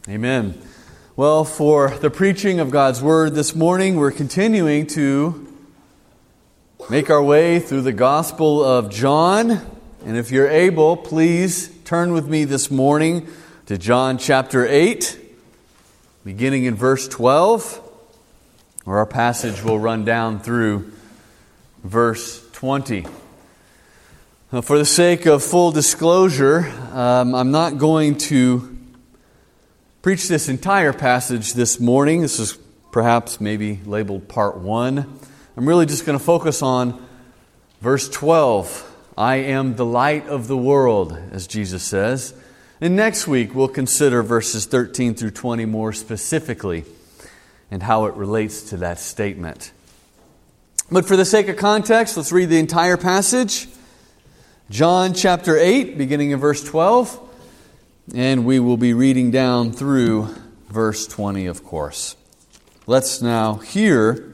Amen. Well, for the preaching of God's Word this morning, we're continuing to make our way through the Gospel of John. And if you're able, please turn with me this morning to John chapter 8, beginning in verse 12, where our passage will run down through verse 20. Now, for the sake of full disclosure, I'm not going to preach this entire passage this morning. This is perhaps maybe labeled part 1. I'm really just going to focus on verse 12. I am the light of the world, as Jesus says. And next week we'll consider verses 13 through 20 more specifically and how it relates to that statement. But for the sake of context, let's read the entire passage. John chapter 8, beginning in verse 12. And we will be reading down through verse 20, of course. Let's now hear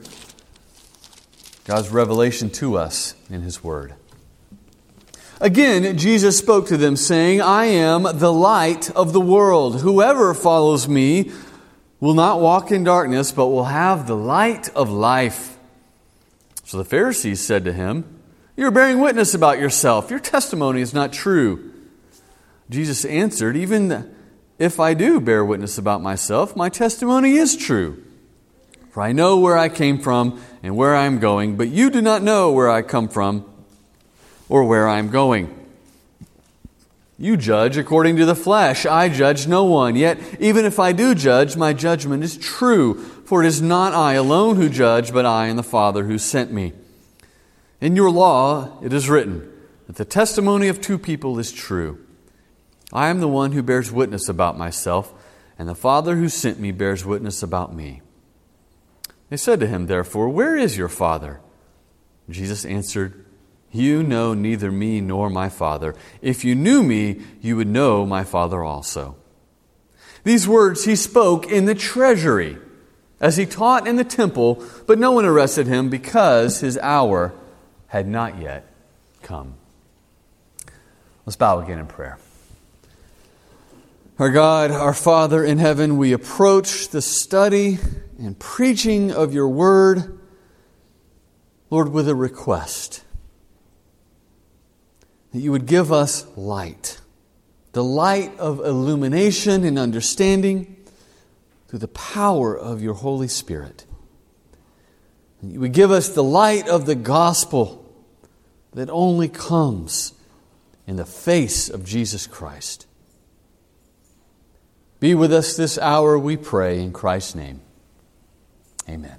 God's revelation to us in His Word. Again, Jesus spoke to them, saying, I am the light of the world. Whoever follows me will not walk in darkness, but will have the light of life. So the Pharisees said to Him, You are bearing witness about yourself. Your testimony is not true. Jesus answered, Even if I do bear witness about myself, my testimony is true. For I know where I came from and where I am going, but you do not know where I come from or where I am going. You judge according to the flesh. I judge no one. Yet even if I do judge, my judgment is true. For it is not I alone who judge, but I and the Father who sent me. In your law it is written that the testimony of two people is true. I am the one who bears witness about myself, and the Father who sent me bears witness about me. They said to Him, therefore, Where is your Father? Jesus answered, You know neither me nor my Father. If you knew me, you would know my Father also. These words He spoke in the treasury, as He taught in the temple, but no one arrested Him because His hour had not yet come. Let's bow again in prayer. Our God, our Father in heaven, we approach the study and preaching of Your Word, Lord, with a request that You would give us light, the light of illumination and understanding through the power of Your Holy Spirit. And You would give us the light of the gospel that only comes in the face of Jesus Christ. Be with us this hour, we pray, in Christ's name. Amen.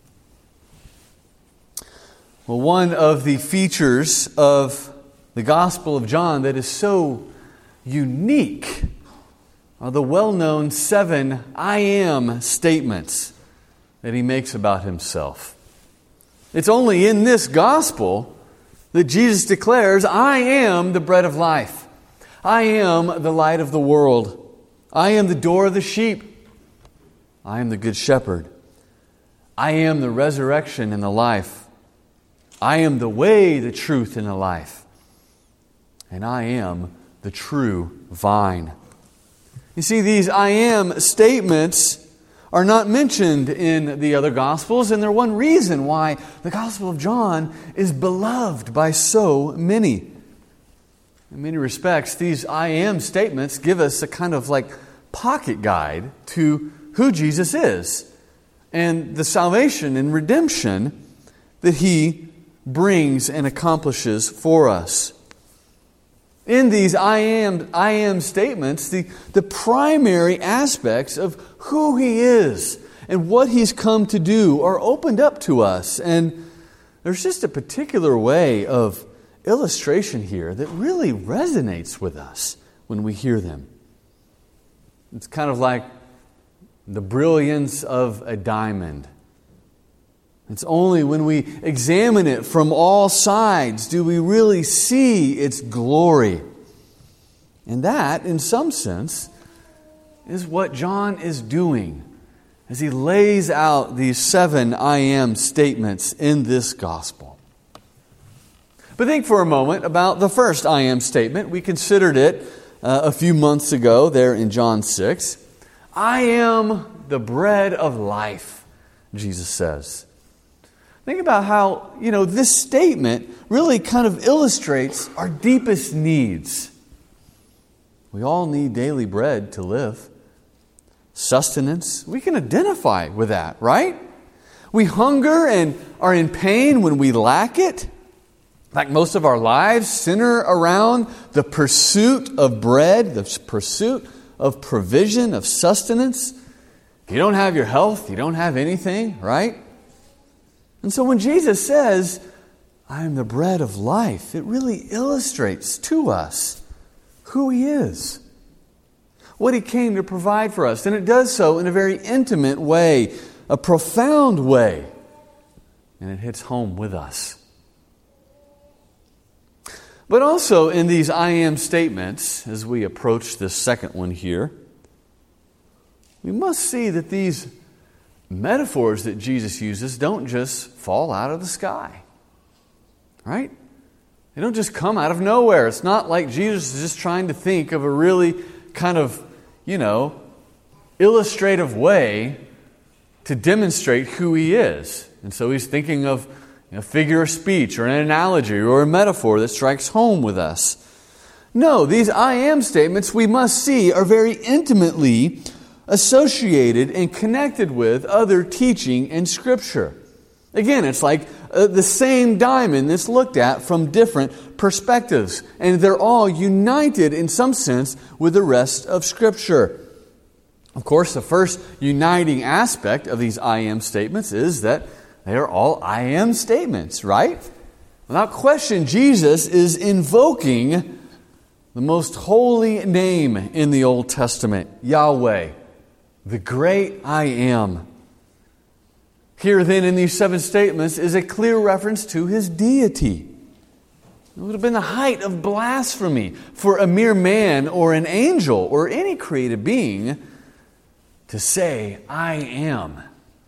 Well, one of the features of the Gospel of John that is so unique are the well-known 7 I am statements that He makes about Himself. It's only in this Gospel that Jesus declares, I am the bread of life. I am the light of the world. I am the door of the sheep. I am the good shepherd. I am the resurrection and the life. I am the way, the truth, and the life. And I am the true vine. You see, these I am statements are not mentioned in the other Gospels, and they're one reason why the Gospel of John is beloved by so many. In many respects, these I am statements give us a kind of like pocket guide to who Jesus is and the salvation and redemption that He brings and accomplishes for us. In these I am statements, the primary aspects of who He is and what He's come to do are opened up to us. And there's just a particular way of illustration here that really resonates with us when we hear them. It's kind of like the brilliance of a diamond. It's only when we examine it from all sides do we really see its glory. And that, in some sense, is what John is doing as he lays out these 7 I am statements in this gospel. But think for a moment about the first I am statement. We considered it a few months ago there in John 6. I am the bread of life, Jesus says. Think about how, this statement really kind of illustrates our deepest needs. We all need daily bread to live. Sustenance, we can identify with that, right? We hunger and are in pain when we lack it. Like most of our lives center around the pursuit of bread, the pursuit of provision, of sustenance. If you don't have your health, you don't have anything, right? And so when Jesus says, I am the bread of life, it really illustrates to us who He is, what He came to provide for us. And it does so in a very intimate way, a profound way. And it hits home with us. But also in these I am statements, as we approach this second one here, we must see that these metaphors that Jesus uses don't just fall out of the sky. Right? They don't just come out of nowhere. It's not like Jesus is just trying to think of a really kind of, illustrative way to demonstrate who He is. And so He's thinking of a figure of speech or an analogy or a metaphor that strikes home with us. No, these I am statements we must see are very intimately associated and connected with other teaching in Scripture. Again, it's like the same diamond that's looked at from different perspectives. And they're all united in some sense with the rest of Scripture. Of course, the first uniting aspect of these I am statements is that they are all I am statements, right? Without question, Jesus is invoking the most holy name in the Old Testament, Yahweh, the great I am. Here then in these 7 statements is a clear reference to His deity. It would have been the height of blasphemy for a mere man or an angel or any created being to say, I am.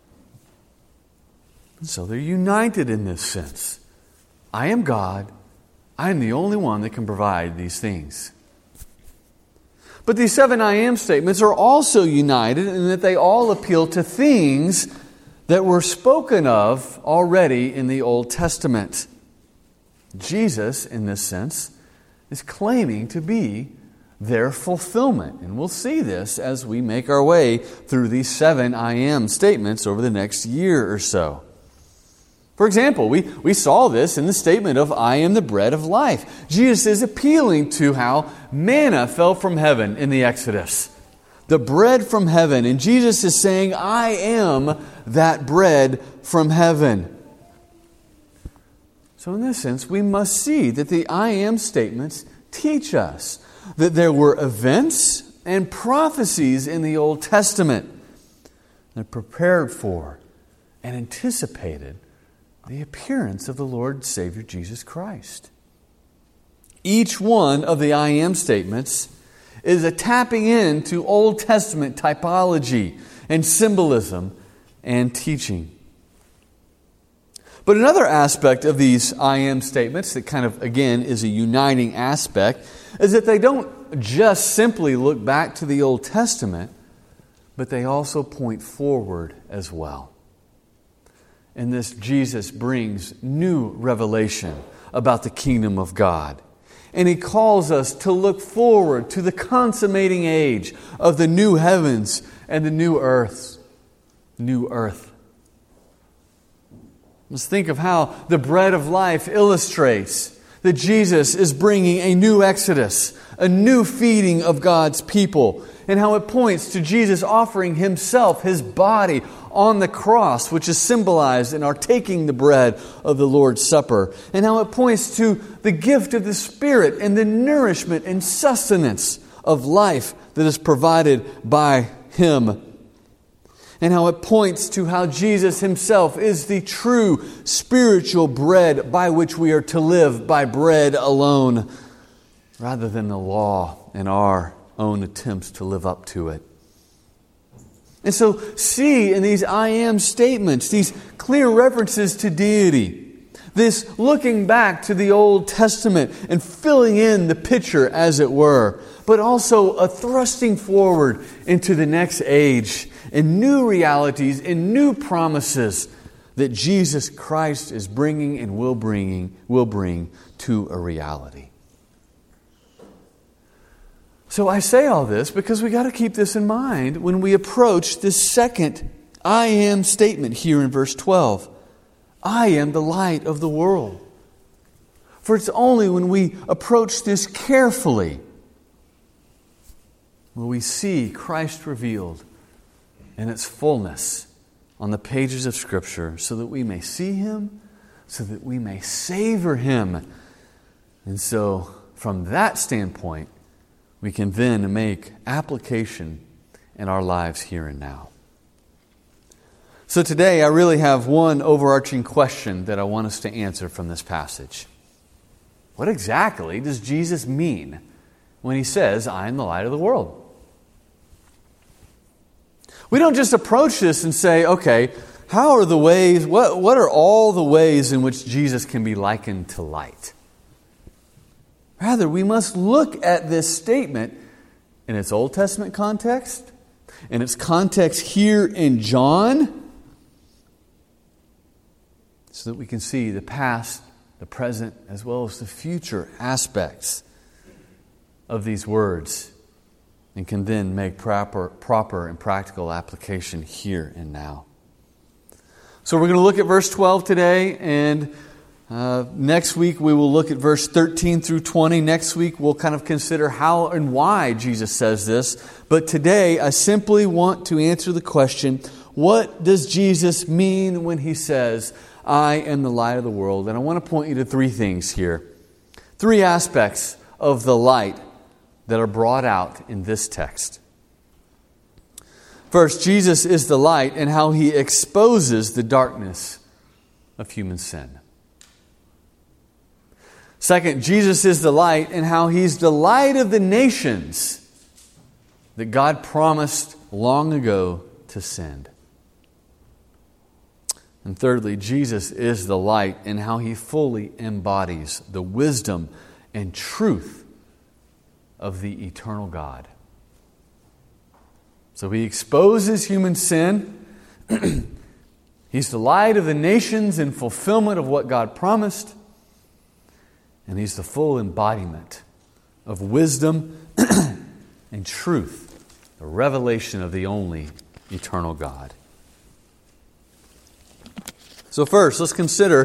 And so they're united in this sense. I am God. I am the only one that can provide these things. But these 7 I am statements are also united in that they all appeal to things that were spoken of already in the Old Testament. Jesus, in this sense, is claiming to be their fulfillment. And we'll see this as we make our way through these 7 I am statements over the next year or so. For example, we saw this in the statement of I am the bread of life. Jesus is appealing to how manna fell from heaven in the Exodus. The bread from heaven. And Jesus is saying, I am that bread from heaven. So in this sense, we must see that the I am statements teach us that there were events and prophecies in the Old Testament that prepared for and anticipated the appearance of the Lord Savior Jesus Christ. Each one of the I am statements is a tapping into Old Testament typology and symbolism and teaching. But another aspect of these I am statements that kind of, again, is a uniting aspect is that they don't just simply look back to the Old Testament, but they also point forward as well. In this, Jesus brings new revelation about the kingdom of God. And He calls us to look forward to the consummating age of the new heavens and the new earth. New earth. Let's think of how the bread of life illustrates that Jesus is bringing a new exodus, a new feeding of God's people, and how it points to Jesus offering Himself, His body, on the cross, which is symbolized in our taking the bread of the Lord's Supper, and how it points to the gift of the Spirit and the nourishment and sustenance of life that is provided by Him, and how it points to how Jesus Himself is the true spiritual bread by which we are to live, by bread alone, rather than the law and our own attempts to live up to it. And so see in these I am statements, these clear references to deity, this looking back to the Old Testament and filling in the picture, as it were, but also a thrusting forward into the next age and new realities and new promises that Jesus Christ is bringing and will bring to a reality. So I say all this because we got to keep this in mind when we approach this second I am statement here in verse 12. I am the light of the world. For it's only when we approach this carefully will we see Christ revealed in its fullness on the pages of Scripture, so that we may see Him, so that we may savor Him. And so, from that standpoint, we can then make application in our lives here and now. So today, I really have one overarching question that I want us to answer from this passage. What exactly does Jesus mean when He says, I am the light of the world? We don't just approach this and say, okay, how are the ways, what are all the ways in which Jesus can be likened to light? Rather, we must look at this statement in its Old Testament context, in its context here in John, so that we can see the past, the present, as well as the future aspects of these words, and can then make proper and practical application here and now. So we're going to look at verse 12 today, and next week we will look at verse 13 through 20. Next week we'll kind of consider how and why Jesus says this. But today I simply want to answer the question, what does Jesus mean when He says, I am the light of the world? And I want to point you to three things here. Three aspects of the light that are brought out in this text. First, Jesus is the light and how He exposes the darkness of human sin. Second, Jesus is the light and how He's the light of the nations that God promised long ago to send. And thirdly, Jesus is the light and how He fully embodies the wisdom and truth of the eternal God. So He exposes human sin. He's the light of the nations in fulfillment of what God promised. And He's the full embodiment of wisdom and truth, the revelation of the only eternal God. So first, let's consider,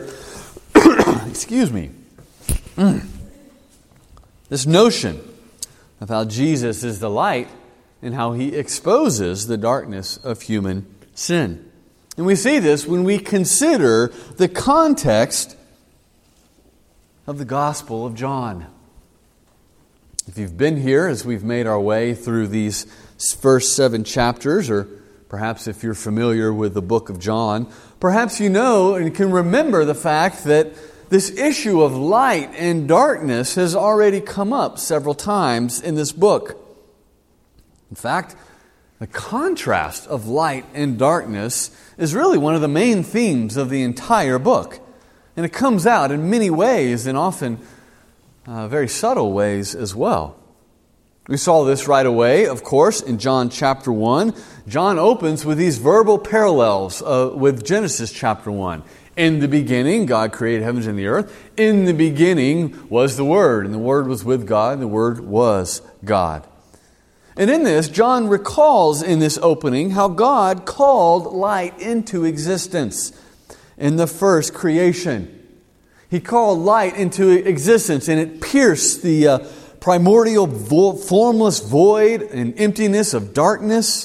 this notion of how Jesus is the light and how He exposes the darkness of human sin. And we see this when we consider the context of the Gospel of John. If you've been here as we've made our way through these first 7 chapters, or perhaps if you're familiar with the book of John, perhaps you know and can remember the fact that this issue of light and darkness has already come up several times in this book. In fact, the contrast of light and darkness is really one of the main themes of the entire book. And it comes out in many ways, and often very subtle ways as well. We saw this right away, of course, in John chapter 1. John opens with these verbal parallels with Genesis chapter 1. In the beginning, God created heavens and the earth. In the beginning was the Word, and the Word was with God, and the Word was God. And in this, John recalls in this opening how God called light into existence in the first creation. He called light into existence, and it pierced the primordial formless void and emptiness of darkness.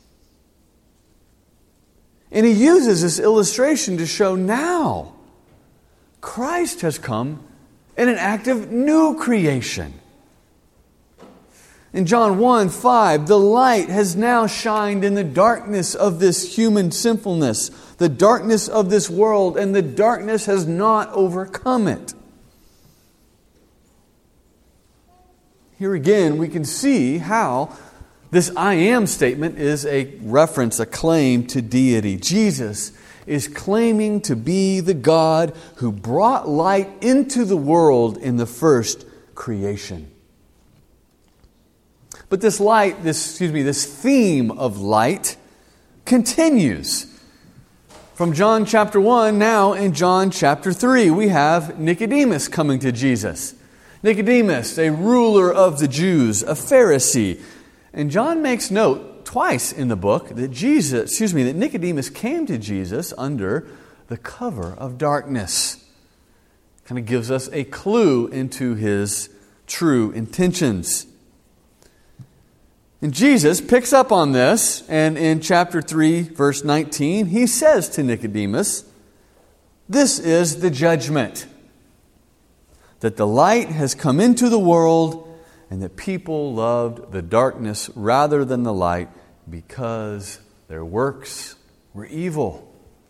And he uses this illustration to show now Christ has come in an act of new creation. In John 1:5, the light has now shined in the darkness of this human sinfulness, the darkness of this world, and the darkness has not overcome it. Here again, we can see how this I am statement is a reference, a claim to deity. Jesus is claiming to be the God who brought light into the world in the first creation. But this theme of light continues. From John chapter 1, now in John chapter 3, we have Nicodemus coming to Jesus. Nicodemus, a ruler of the Jews, a Pharisee. And John makes note twice in the book that Nicodemus came to Jesus under the cover of darkness. Kind of gives us a clue into his true intentions. And Jesus picks up on this, and in chapter 3, verse 19, he says to Nicodemus, "This is the judgment, that the light has come into the world, and that people loved the darkness rather than the light, because their works were evil."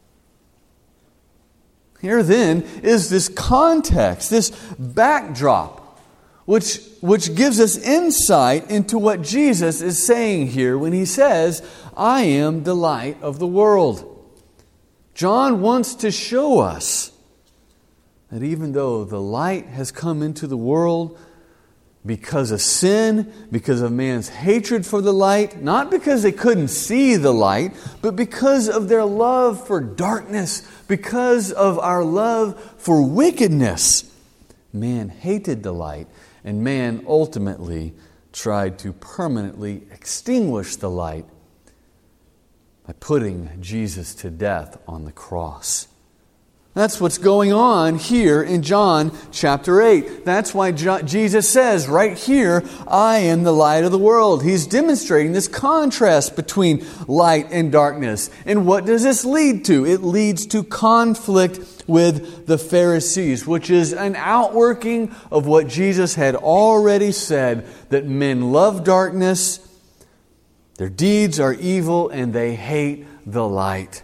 Here then is this context, this backdrop, which gives us insight into what Jesus is saying here when he says, "I am the light of the world." John wants to show us that even though the light has come into the world because of sin, because of man's hatred for the light, not because they couldn't see the light, but because of their love for darkness, because of our love for wickedness, man hated the light, and man ultimately tried to permanently extinguish the light by putting Jesus to death on the cross. That's what's going on here in John chapter 8. That's why Jesus says right here, "I am the light of the world." He's demonstrating this contrast between light and darkness. And what does this lead to? It leads to conflict with the Pharisees, which is an outworking of what Jesus had already said, that men love darkness, their deeds are evil, and they hate the light.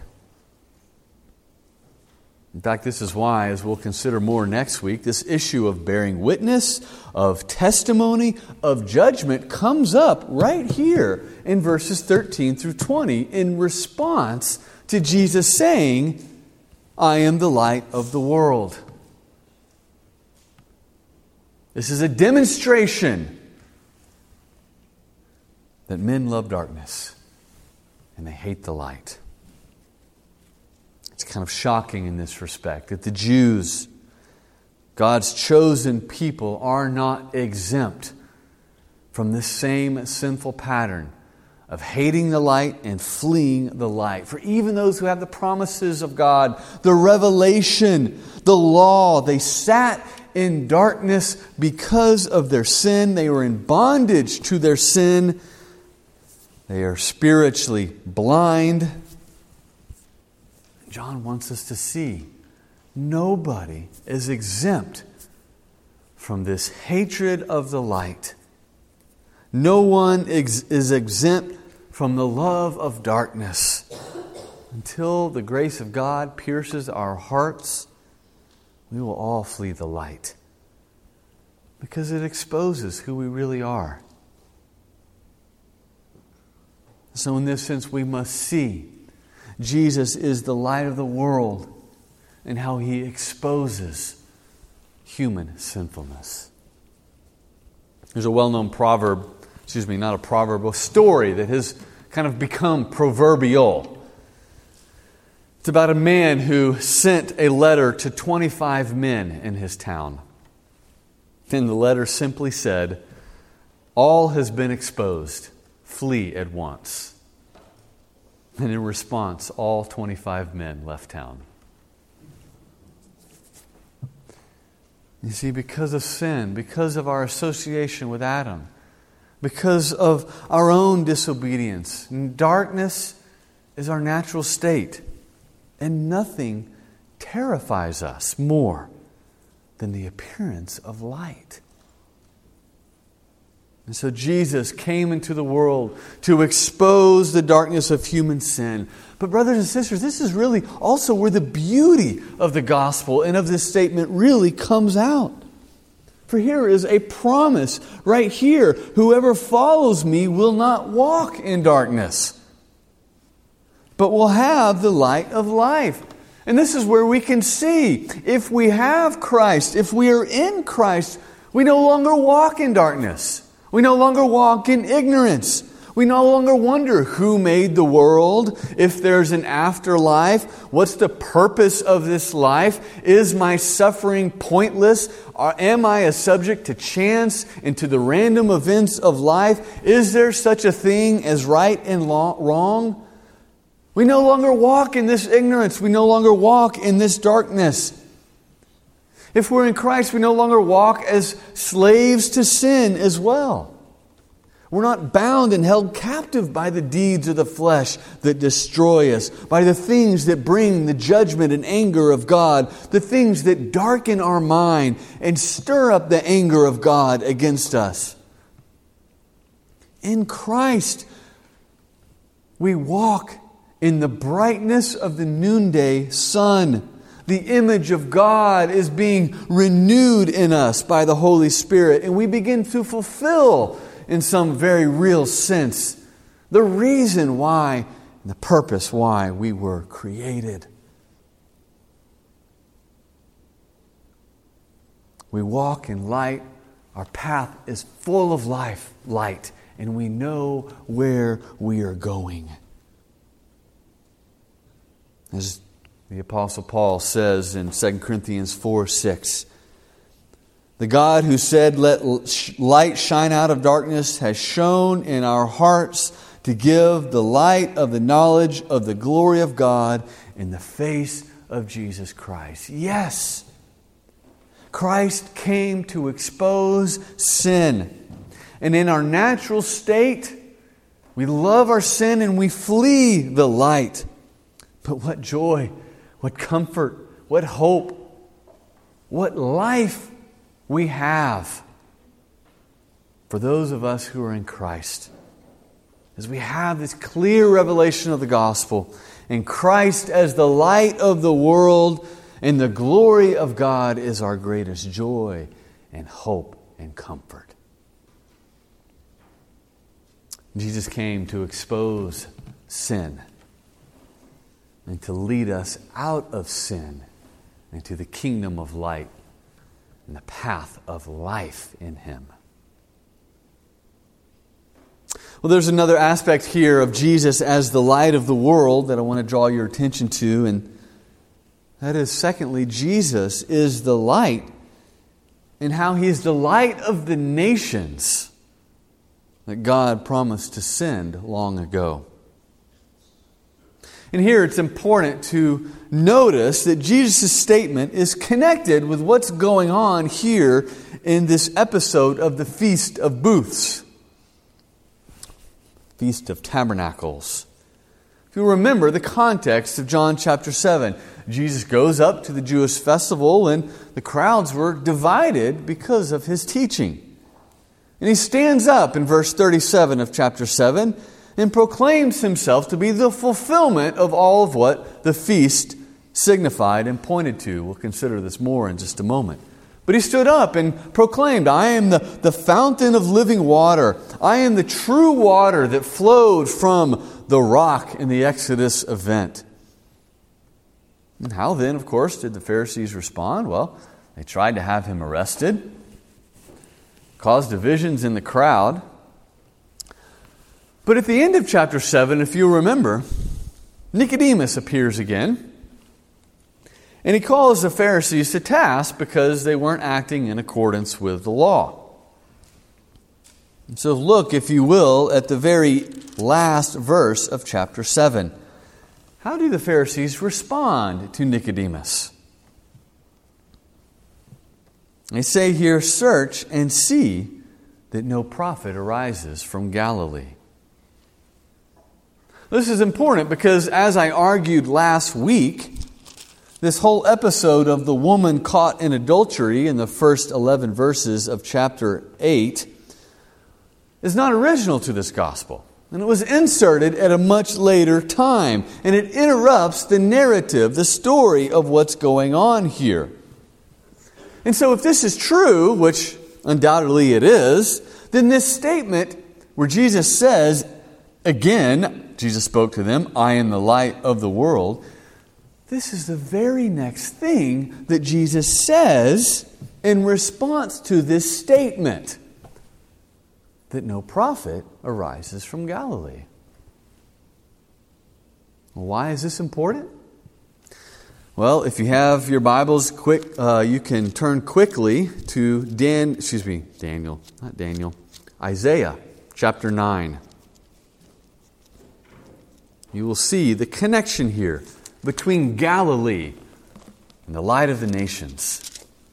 In fact, this is why, as we'll consider more next week, this issue of bearing witness, of testimony, of judgment comes up right here in verses 13 through 20 in response to Jesus saying, "I am the light of the world." This is a demonstration that men love darkness and they hate the light. It's kind of shocking in this respect that the Jews, God's chosen people, are not exempt from this same sinful pattern of hating the light and fleeing the light. For even those who have the promises of God, the revelation, the law, they sat in darkness because of their sin. They were in bondage to their sin. They are spiritually blind. John wants us to see nobody is exempt from this hatred of the light. No one is exempt from the love of darkness. Until the grace of God pierces our hearts, we will all flee the light, because it exposes who we really are. So in this sense, we must see Jesus is the light of the world and how He exposes human sinfulness. There's a well-known proverb, not a proverb, a story that has kind of become proverbial. It's about a man who sent a letter to 25 men in his town. And the letter simply said, "All has been exposed. Flee at once." And in response, all 25 men left town. You see, because of sin, because of our association with Adam, because of our own disobedience, darkness is our natural state. And nothing terrifies us more than the appearance of light. And so Jesus came into the world to expose the darkness of human sin. But brothers and sisters, this is really also where the beauty of the gospel and of this statement really comes out. For here is a promise right here. Whoever follows me will not walk in darkness, but will have the light of life. And this is where we can see, if we have Christ, if we are in Christ, we no longer walk in darkness. We no longer walk in ignorance. We no longer wonder who made the world, if there's an afterlife, what's the purpose of this life? Is my suffering pointless? Or am I a subject to chance and to the random events of life? Is there such a thing as right and wrong? We no longer walk in this ignorance. We no longer walk in this darkness. If we're in Christ, we no longer walk as slaves to sin as well. We're not bound and held captive by the deeds of the flesh that destroy us, by the things that bring the judgment and anger of God, the things that darken our mind and stir up the anger of God against us. In Christ, we walk in the brightness of the noonday sun. The image of God is being renewed in us by the Holy Spirit, and we begin to fulfill, in some very real sense, the reason why, the purpose why we were created. We walk in light. Our path is full of light, and we know where we are going. As the Apostle Paul says in 2 Corinthians 4:6, the God who said, "Let light shine out of darkness," has shone in our hearts to give the light of the knowledge of the glory of God in the face of Jesus Christ. Yes, Christ came to expose sin. And in our natural state, we love our sin and we flee the light. But what joy, what comfort, what hope, what life we have for those of us who are in Christ. As we have this clear revelation of the gospel, and Christ as the light of the world and the glory of God is our greatest joy and hope and comfort. Jesus came to expose sin and to lead us out of sin into the kingdom of light and the path of life in Him. Well, there's another aspect here of Jesus as the light of the world that I want to draw your attention to, and that is, secondly, Jesus is the light and how He is the light of the nations that God promised to send long ago. And here it's important to notice that Jesus' statement is connected with what's going on here in this episode of the Feast of Booths. Feast of Tabernacles. If you remember the context of John chapter 7, Jesus goes up to the Jewish festival and the crowds were divided because of His teaching. And He stands up in verse 37 of chapter 7 and proclaims Himself to be the fulfillment of all of what the feast signified and pointed to. We'll consider this more in just a moment. But He stood up and proclaimed, "I am the fountain of living water. I am the true water that flowed from the rock in the Exodus event." And how then, of course, did the Pharisees respond? Well, they tried to have Him arrested, caused divisions in the crowd. But at the end of chapter 7, if you remember, Nicodemus appears again. And he calls the Pharisees to task because they weren't acting in accordance with the law. And so look, if you will, at the very last verse of chapter 7. How do the Pharisees respond to Nicodemus? They say here, "Search and see that no prophet arises from Galilee." This is important because, as I argued last week, this whole episode of the woman caught in adultery in the first 11 verses of chapter 8 is not original to this gospel. And it was inserted at a much later time. And it interrupts the narrative, the story of what's going on here. And so if this is true, which undoubtedly it is, then this statement where Jesus says, again, Jesus spoke to them, "I am the light of the world." This is the very next thing that Jesus says in response to this statement. that no prophet arises from Galilee. Why is this important? Well, if you have your Bibles, you can turn quickly to Isaiah chapter 9. You will see the connection here between Galilee and the light of the nations.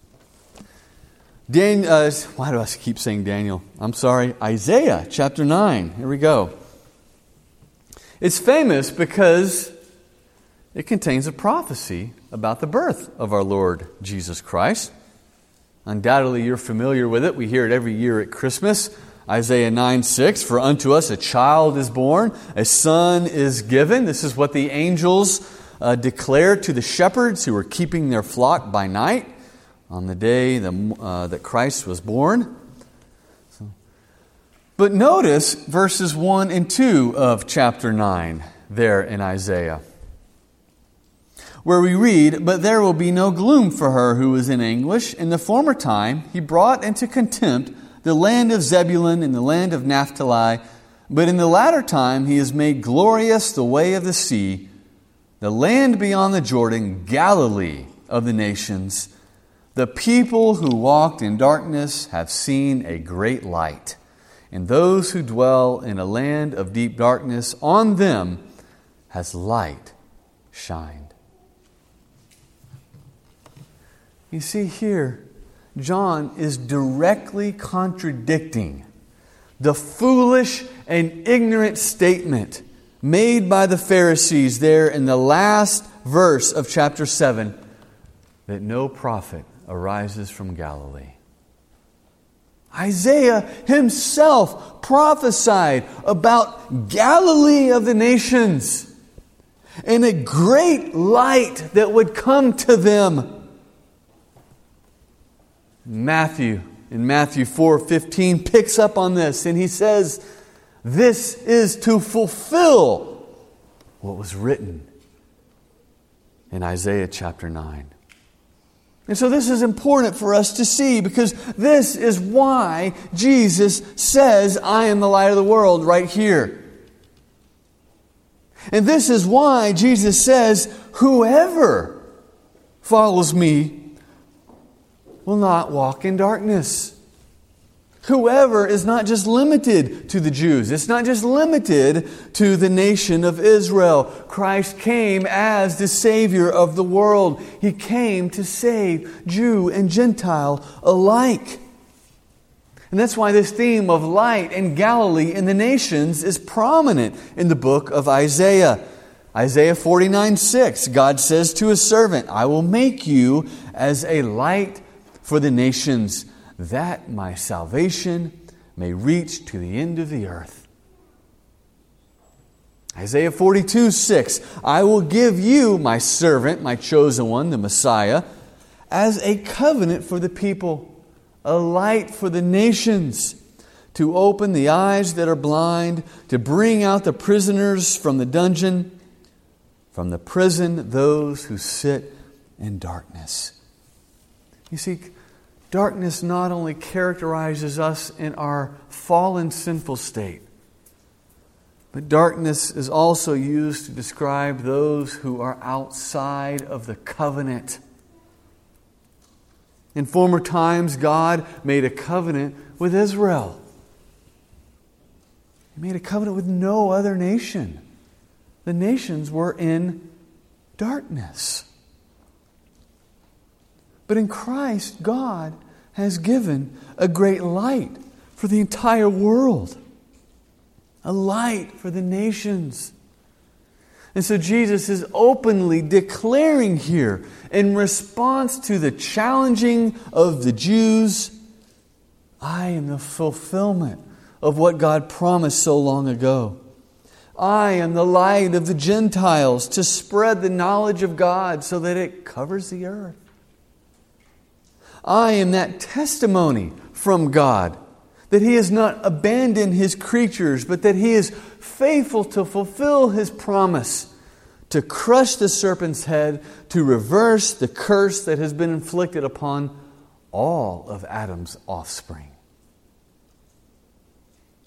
Why do I keep saying Daniel? I'm sorry, Isaiah chapter 9. Here we go. It's famous because it contains a prophecy about the birth of our Lord Jesus Christ. Undoubtedly, you're familiar with it. We hear it every year at Christmas. Isaiah 9:6, "For unto us a child is born, a son is given." This is what the angels declared to the shepherds who were keeping their flock by night on the day that Christ was born. But notice verses 1 and 2 of chapter 9 there in Isaiah, where we read, "But there will be no gloom for her who is in anguish. In the former time he brought into contempt the land of Zebulun and the land of Naphtali. But in the latter time he has made glorious the way of the sea, the land beyond the Jordan, Galilee of the nations. The people who walked in darkness have seen a great light. And those who dwell in a land of deep darkness, on them has light shined." You see here, John is directly contradicting the foolish and ignorant statement made by the Pharisees there in the last verse of chapter 7, that no prophet arises from Galilee. Isaiah himself prophesied about Galilee of the nations and a great light that would come to them. In Matthew 4:15 picks up on this, and he says, this is to fulfill what was written in Isaiah chapter 9. And so this is important for us to see, because this is why Jesus says, "I am the light of the world," right here. And this is why Jesus says, "Whoever follows me will not walk in darkness." Whoever is not just limited to the Jews. It's not just limited to the nation of Israel. Christ came as the Savior of the world. He came to save Jew and Gentile alike. And that's why this theme of light and Galilee in the nations is prominent in the book of Isaiah. Isaiah 49:6, God says to His servant, "I will make you as a light for the nations, that my salvation may reach to the end of the earth." Isaiah 42:6, "I will give you, my servant, my chosen one, the Messiah, as a covenant for the people, a light for the nations, to open the eyes that are blind, to bring out the prisoners from the dungeon, from the prison those who sit in darkness." You see, darkness not only characterizes us in our fallen, sinful state, but darkness is also used to describe those who are outside of the covenant. In former times, God made a covenant with Israel. He made a covenant with no other nation. The nations were in darkness. But in Christ, God has given a great light for the entire world. A light for the nations. And so Jesus is openly declaring here, in response to the challenging of the Jews, "I am the fulfillment of what God promised so long ago. I am the light of the Gentiles, to spread the knowledge of God so that it covers the earth. I am that testimony from God, that He has not abandoned His creatures, but that He is faithful to fulfill His promise, to crush the serpent's head, to reverse the curse that has been inflicted upon all of Adam's offspring."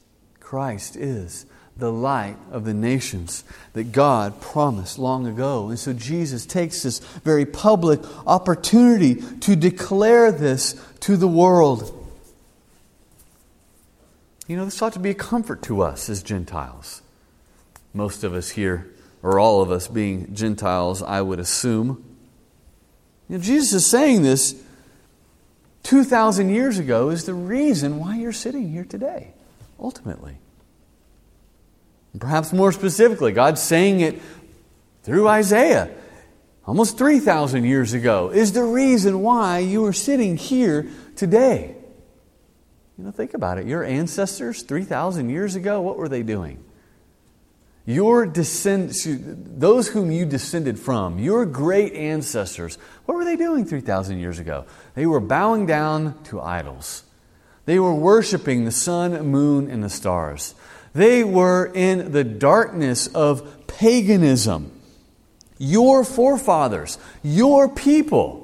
Christ is the light of the nations that God promised long ago. And so Jesus takes this very public opportunity to declare this to the world. You know, this ought to be a comfort to us as Gentiles. Most of us here, or all of us being Gentiles, I would assume. You know, Jesus is saying this 2,000 years ago is the reason why you're sitting here today, ultimately. And perhaps more specifically, God's saying it through Isaiah, almost 3,000 years ago, is the reason why you are sitting here today. You know, think about it. Your ancestors 3,000 years ago, what were they doing? Your descendants, those whom you descended from, your great ancestors, what were they doing 3,000 years ago? They were bowing down to idols. They were worshiping the sun, moon, and the stars. They were in the darkness of paganism. Your forefathers, your people.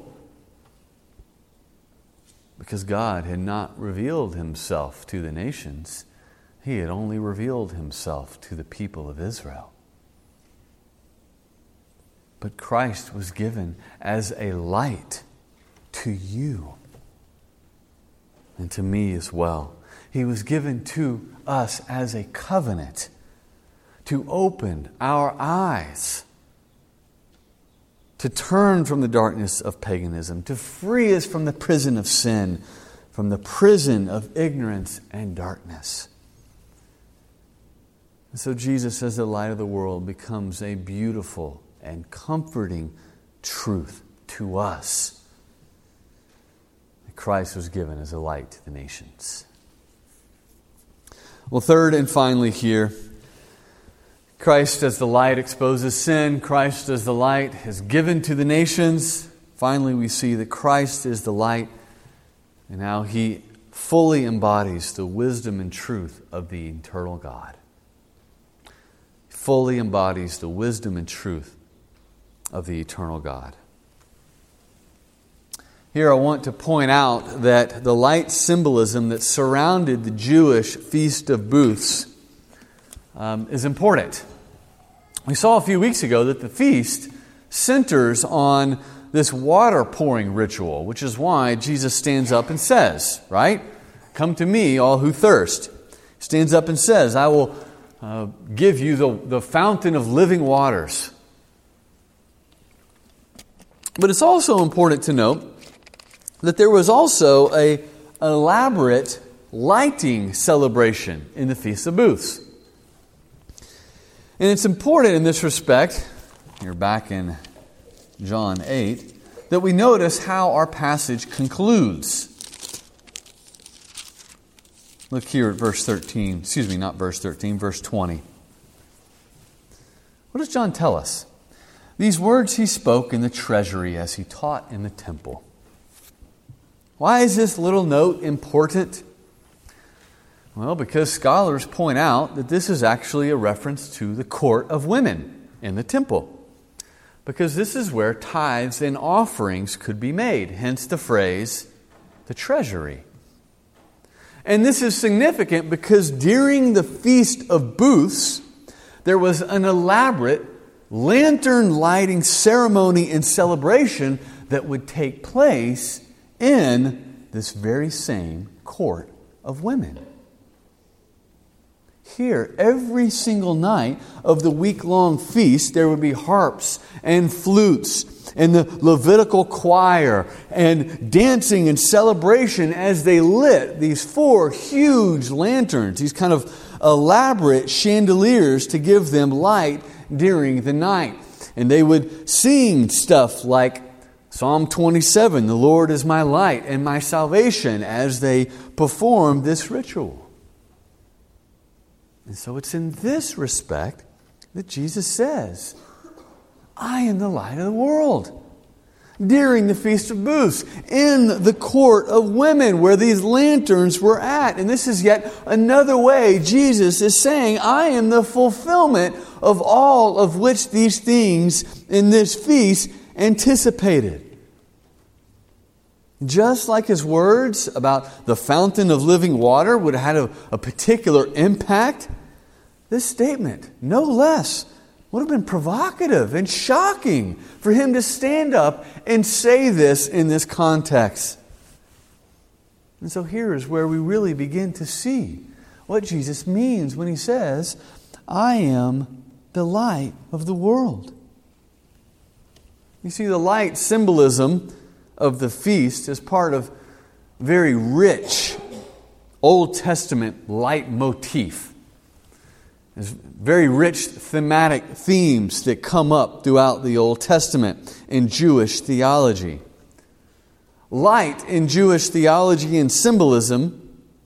Because God had not revealed Himself to the nations. He had only revealed Himself to the people of Israel. But Christ was given as a light to you and to me as well. He was given to us as a covenant to open our eyes, to turn from the darkness of paganism, to free us from the prison of sin, from the prison of ignorance and darkness. And so Jesus, as the light of the world, becomes a beautiful and comforting truth to us. Christ was given as a light to the nations. Well, third and finally here, Christ as the light exposes sin. Christ as the light is given to the nations. Finally, we see that Christ is the light, and now He fully embodies the wisdom and truth of the eternal God. Fully embodies the wisdom and truth of the eternal God. Here I want to point out that the light symbolism that surrounded the Jewish Feast of Booths is important. We saw a few weeks ago that the feast centers on this water pouring ritual, which is why Jesus stands up and says, right? Come to me, all who thirst. He stands up and says, I will give you the fountain of living waters. But it's also important to note that there was also an elaborate lighting celebration in the Feast of Booths. And it's important in this respect, you're back in John 8, that we notice how our passage concludes. Look here at verse 13. Excuse me, not verse 13, verse 20. What does John tell us? These words He spoke in the treasury as He taught in the temple. Why is this little note important? Well, because scholars point out that this is actually a reference to the court of women in the temple. Because this is where tithes and offerings could be made. Hence the phrase, the treasury. And this is significant because during the Feast of Booths, there was an elaborate lantern lighting ceremony and celebration that would take place in this very same court of women. Here, every single night of the week-long feast, there would be harps and flutes and the Levitical choir and dancing and celebration as they lit these 4 huge lanterns, these kind of elaborate chandeliers to give them light during the night. And they would sing stuff like Psalm 27, the Lord is my light and my salvation, as they performed this ritual. And so it's in this respect that Jesus says, I am the light of the world. During the Feast of Booths, in the court of women where these lanterns were at. And this is yet another way Jesus is saying, I am the fulfillment of all of which these things in this feast anticipated. Just like his words about the fountain of living water would have had a particular impact, this statement, no less, would have been provocative and shocking for him to stand up and say this in this context. And so here is where we really begin to see what Jesus means when he says, I am the light of the world. You see, the light symbolism of the feast is part of very rich Old Testament light motif. There's very rich thematic themes that come up throughout the Old Testament in Jewish theology. Light in Jewish theology and symbolism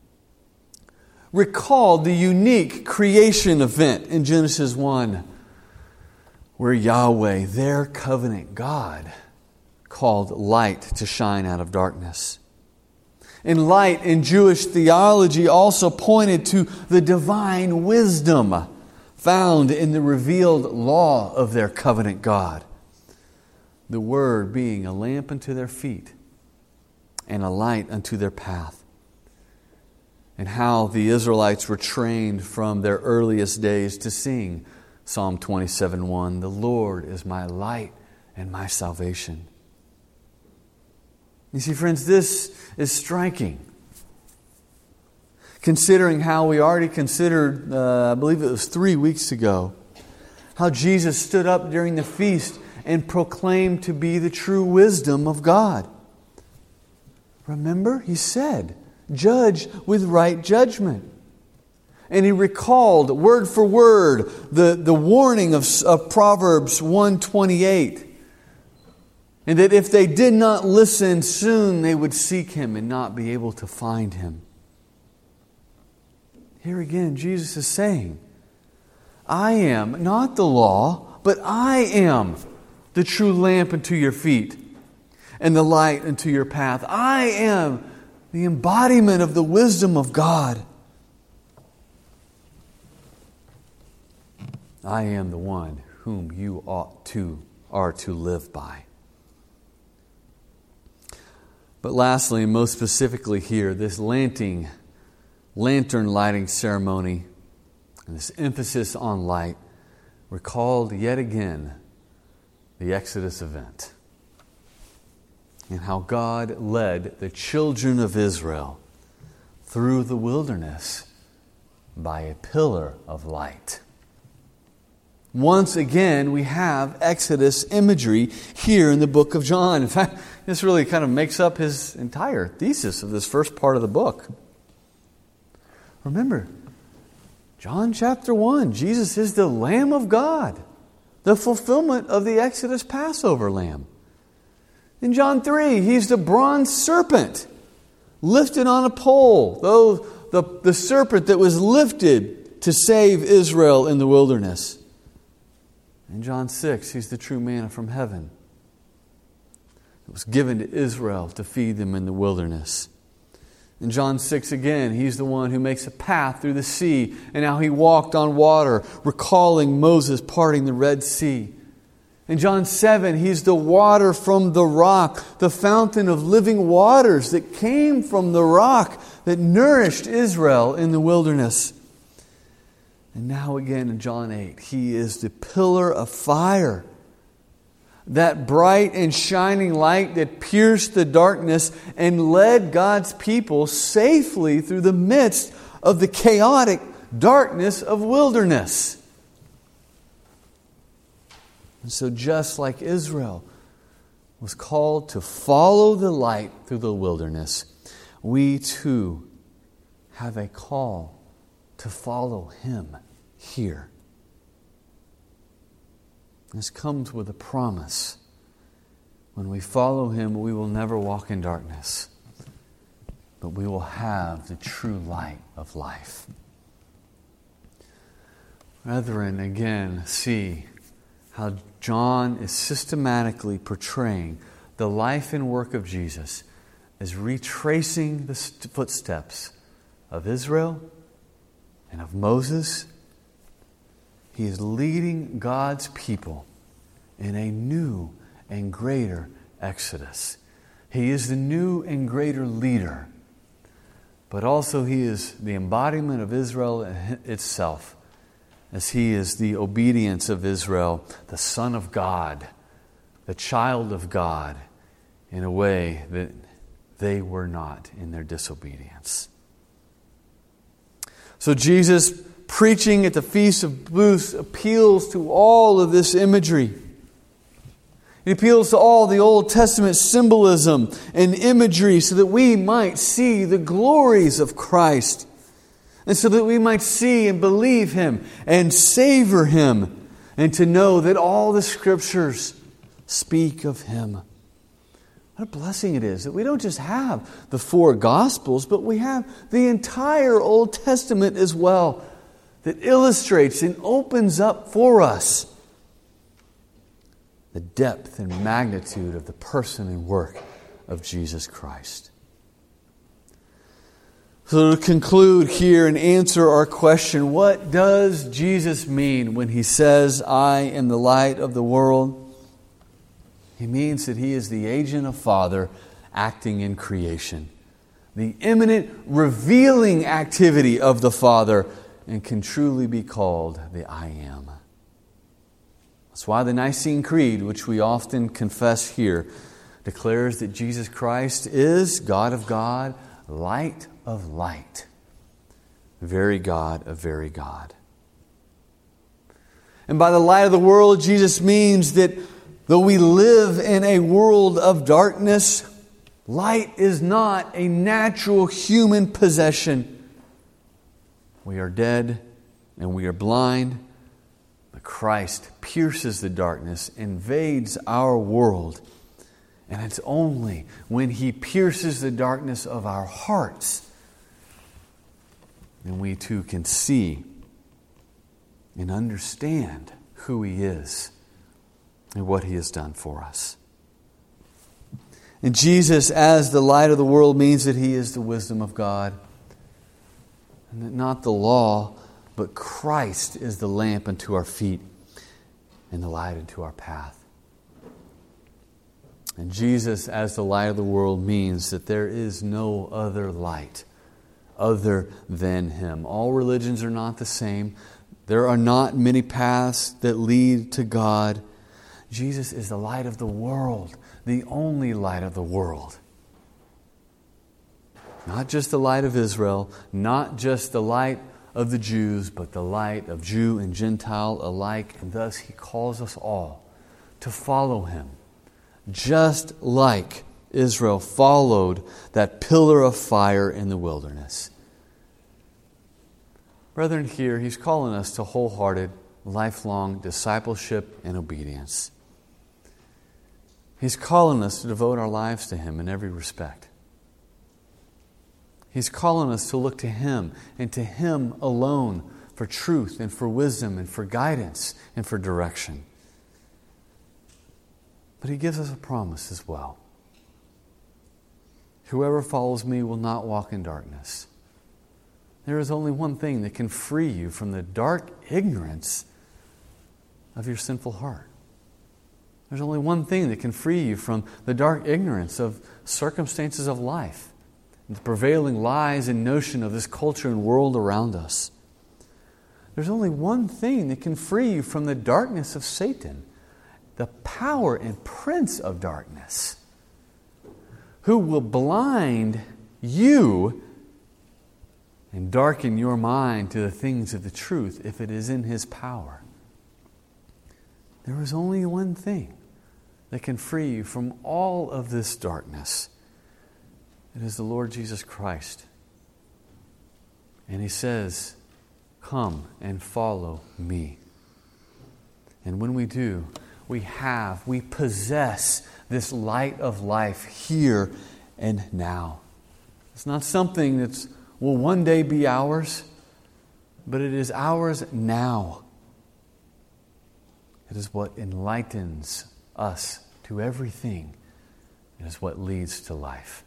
recalled the unique creation event in Genesis 1, where Yahweh, their covenant God, called light to shine out of darkness. And light in Jewish theology also pointed to the divine wisdom found in the revealed law of their covenant God. The Word being a lamp unto their feet and a light unto their path. And how the Israelites were trained from their earliest days to sing Psalm 27:1, the Lord is my light and my salvation. You see, friends, this is striking. Considering how we already considered, I believe it was 3 weeks ago, how Jesus stood up during the feast and proclaimed to be the true wisdom of God. Remember, he said, judge with right judgment. And he recalled word for word the warning of Proverbs 1:28. And that if they did not listen, soon they would seek him and not be able to find him. Here again, Jesus is saying, I am not the law, but I am the true lamp unto your feet and the light unto your path. I am the embodiment of the wisdom of God. I am the one whom you are to live by. But lastly, and most specifically here, this lantern lighting ceremony and this emphasis on light recalled yet again the Exodus event and how God led the children of Israel through the wilderness by a pillar of light. Once again, we have Exodus imagery here in the book of John. In fact, this really kind of makes up his entire thesis of this first part of the book. Remember, John chapter 1, Jesus is the Lamb of God, the fulfillment of the Exodus Passover lamb. In John 3, he's the bronze serpent lifted on a pole, though the serpent that was lifted to save Israel in the wilderness. In John 6, he's the true manna from heaven. It was given to Israel to feed them in the wilderness. In John 6 again, he's the one who makes a path through the sea, and how he walked on water, recalling Moses parting the Red Sea. In John 7, he's the water from the rock, the fountain of living waters that came from the rock that nourished Israel in the wilderness. And now again in John 8, he is the pillar of fire. That bright and shining light that pierced the darkness and led God's people safely through the midst of the chaotic darkness of wilderness. And so just like Israel was called to follow the light through the wilderness, we too have a call to follow Him here. This comes with a promise. When we follow Him, we will never walk in darkness, but we will have the true light of life. Brethren, again, see how John is systematically portraying the life and work of Jesus as retracing the footsteps of Israel and of Moses. He is leading God's people in a new and greater exodus. He is the new and greater leader. But also He is the embodiment of Israel itself, as He is the obedience of Israel, the Son of God, the child of God, in a way that they were not in their disobedience. So Jesus, preaching at the Feast of Booths, appeals to all of this imagery. He appeals to all the Old Testament symbolism and imagery so that we might see the glories of Christ, and so that we might see and believe Him and savor Him, and to know that all the Scriptures speak of Him. What a blessing it is that we don't just have the 4 Gospels, but we have the entire Old Testament as well, that illustrates and opens up for us the depth and magnitude of the person and work of Jesus Christ. So to conclude here and answer our question, what does Jesus mean when He says, "I am the light of the world"? He means that He is the agent of Father acting in creation, the imminent revealing activity of the Father, and can truly be called the I Am. That's why the Nicene Creed, which we often confess here, declares that Jesus Christ is God of God, light of light, very God of very God. And by the light of the world, Jesus means that though we live in a world of darkness, light is not a natural human possession. We are dead and we are blind. But Christ pierces the darkness, invades our world. And it's only when He pierces the darkness of our hearts that we too can see and understand who He is and what He has done for us. And Jesus, as the light of the world, means that He is the wisdom of God. And that not the law, but Christ is the lamp unto our feet and the light unto our path. And Jesus, as the light of the world, means that there is no other light other than Him. All religions are not the same. There are not many paths that lead to God. Jesus is the light of the world, the only light of the world. Not just the light of Israel, not just the light of the Jews, but the light of Jew and Gentile alike. And thus He calls us all to follow Him, just like Israel followed that pillar of fire in the wilderness. Brethren, here He's calling us to wholehearted, lifelong discipleship and obedience. He's calling us to devote our lives to Him in every respect. He's calling us to look to Him and to Him alone for truth and for wisdom and for guidance and for direction. But He gives us a promise as well. Whoever follows me will not walk in darkness. There is only one thing that can free you from the dark ignorance of your sinful heart. There's only one thing that can free you from the dark ignorance of circumstances of life, the prevailing lies and notion of this culture and world around us. There's only one thing that can free you from the darkness of Satan, the power and prince of darkness, who will blind you and darken your mind to the things of the truth if it is in his power. There is only one thing that can free you from all of this darkness. It is the Lord Jesus Christ. And He says, "Come and follow me." And when we do, we possess this light of life here and now. It's not something that will one day be ours, but it is ours now. It is what enlightens us to everything. It is what leads to life.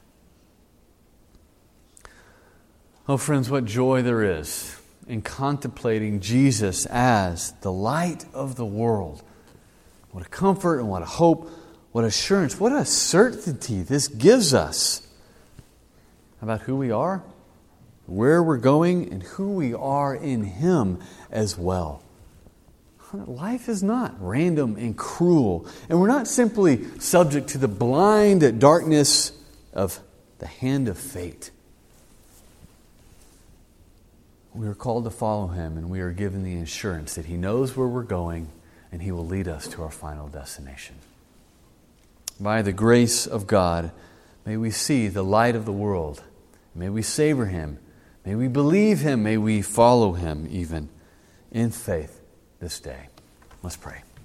Oh, friends, what joy there is in contemplating Jesus as the light of the world. What a comfort and what a hope, What assurance, what a certainty this gives us about who we are, where we're going, and who we are in Him as well. Life is not random and cruel, and we're not simply subject to the blind darkness of the hand of fate. We are called to follow Him, and we are given the assurance that He knows where we're going, and He will lead us to our final destination. By the grace of God, may we see the light of the world. May we savor Him. May we believe Him. May we follow Him even in faith this day. Let's pray.